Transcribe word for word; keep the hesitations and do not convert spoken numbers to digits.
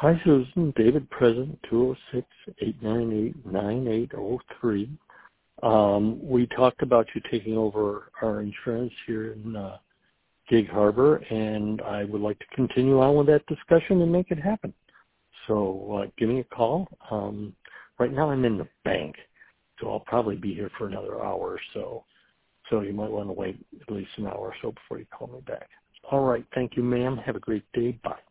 Hi, Susan. David Present, two oh six, eight nine eight, nine eight oh three. Um, we talked about you taking over our insurance here in uh, Gig Harbor, and I would like to continue on with that discussion and make it happen. So uh, give me a call. Um, right now I'm in the bank, so I'll probably be here for another hour or so. So you might want to wait at least an hour or so before you call me back. All right. Thank you, ma'am. Have a great day. Bye.